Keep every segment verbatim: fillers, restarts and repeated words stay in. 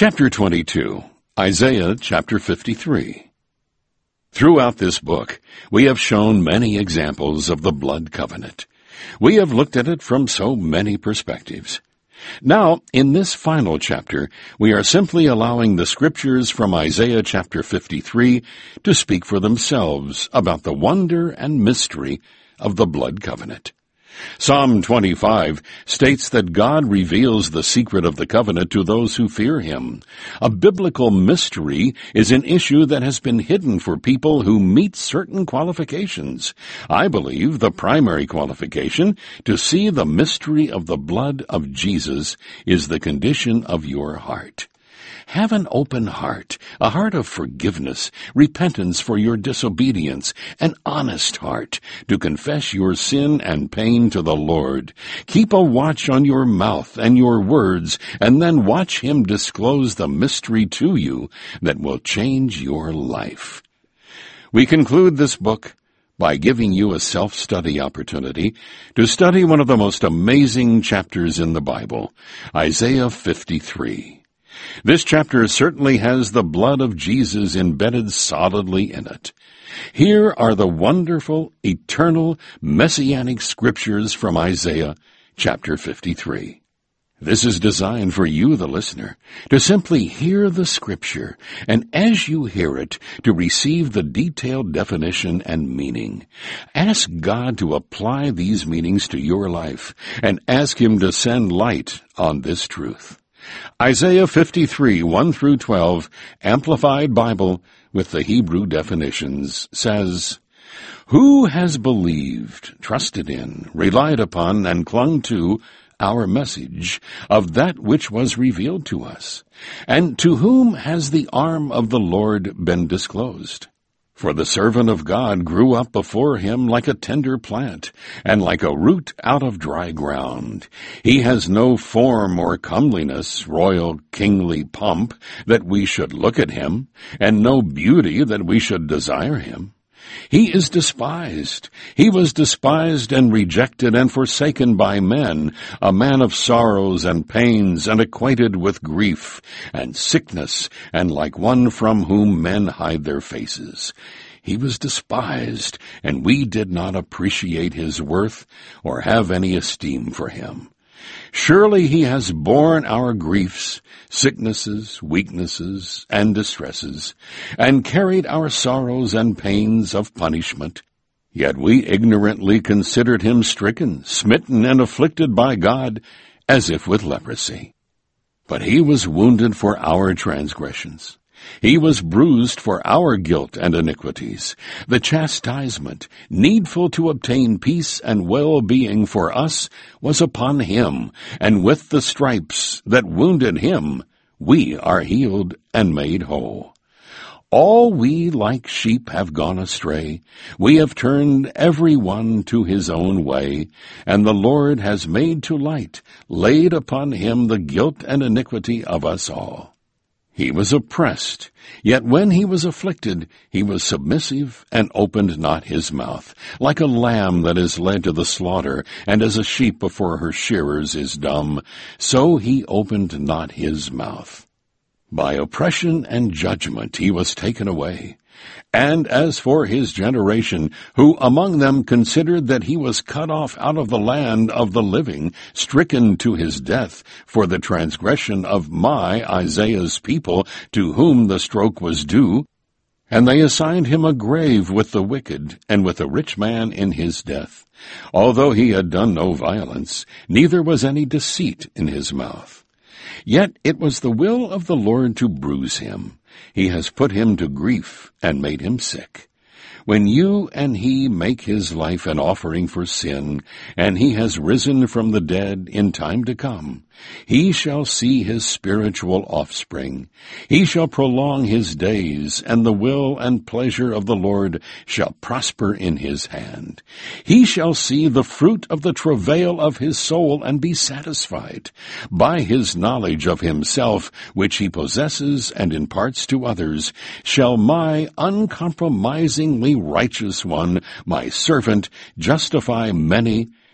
Chapter twenty-two, Isaiah chapter fifty-three. Throughout this book, we have shown many examples of the blood covenant. We have looked at it from so many perspectives. Now, in this final chapter, we are simply allowing the scriptures from Isaiah chapter fifty-three to speak for themselves about the wonder and mystery of the blood covenant. Psalm twenty-five states that God reveals the secret of the covenant to those who fear Him. A biblical mystery is an issue that has been hidden for people who meet certain qualifications. I believe the primary qualification to see the mystery of the blood of Jesus is the condition of your heart. Have an open heart, a heart of forgiveness, repentance for your disobedience, an honest heart to confess your sin and pain to the Lord. Keep a watch on your mouth and your words, and then watch Him disclose the mystery to you that will change your life. We conclude this book by giving you a self-study opportunity to study one of the most amazing chapters in the Bible, Isaiah fifty-three. This chapter certainly has the blood of Jesus embedded solidly in it. Here are the wonderful, eternal, messianic scriptures from Isaiah chapter fifty-three. This is designed for you, the listener, to simply hear the scripture, and as you hear it, to receive the detailed definition and meaning. Ask God to apply these meanings to your life, and ask Him to send light on this truth. Isaiah fifty-three, one through twelve, Amplified Bible with the Hebrew definitions, says, "Who has believed, trusted in, relied upon, and clung to our message of that which was revealed to us? And to whom has the arm of the Lord been disclosed? For the servant of God grew up before Him like a tender plant, and like a root out of dry ground. He has no form or comeliness, royal kingly pomp, that we should look at Him, and no beauty that we should desire Him. He is despised. He was despised and rejected and forsaken by men, a man of sorrows and pains, and acquainted with grief and sickness, and like one from whom men hide their faces. He was despised, and we did not appreciate His worth or have any esteem for Him. Surely He has borne our griefs, sicknesses, weaknesses, and distresses, and carried our sorrows and pains of punishment. Yet we ignorantly considered Him stricken, smitten, and afflicted by God, as if with leprosy. But He was wounded for our transgressions. He was bruised for our guilt and iniquities. The chastisement, needful to obtain peace and well-being for us, was upon Him, and with the stripes that wounded Him, we are healed and made whole. All we like sheep have gone astray. We have turned every one to his own way, and the Lord has made to light, laid upon Him the guilt and iniquity of us all. He was oppressed, yet when He was afflicted, He was submissive and opened not His mouth. Like a lamb that is led to the slaughter, and as a sheep before her shearers is dumb, so He opened not His mouth. By oppression and judgment He was taken away. And as for His generation, who among them considered that He was cut off out of the land of the living, stricken to His death, for the transgression of my, Isaiah's people, to whom the stroke was due, and they assigned Him a grave with the wicked, and with a rich man in his death, although He had done no violence, neither was any deceit in His mouth. Yet it was the will of the Lord to bruise Him. He has put Him to grief and made Him sick. When you and He make His life an offering for sin, and He has risen from the dead in time to come, He shall see His spiritual offspring. He shall prolong His days, and the will and pleasure of the Lord shall prosper in His hand. He shall see the fruit of the travail of His soul and be satisfied. By His knowledge of Himself, which He possesses and imparts to others, shall my uncompromisingly righteous one, my servant, justify many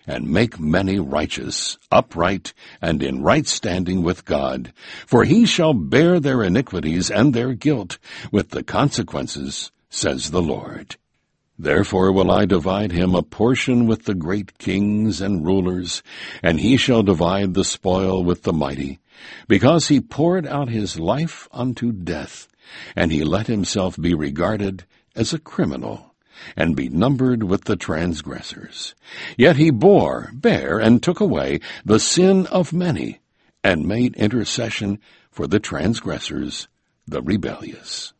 and make many righteous, upright, and in right standing with God. For he shall bear their iniquities and their guilt with the consequences, says the Lord. Therefore will I divide him a portion with the great kings and rulers, and he shall divide the spoil with the mighty, because he poured out his life unto death, and he let himself be regarded as a criminal, and be numbered with the transgressors. Yet he bore, bare, and took away the sin of many, and made intercession for the transgressors, the rebellious.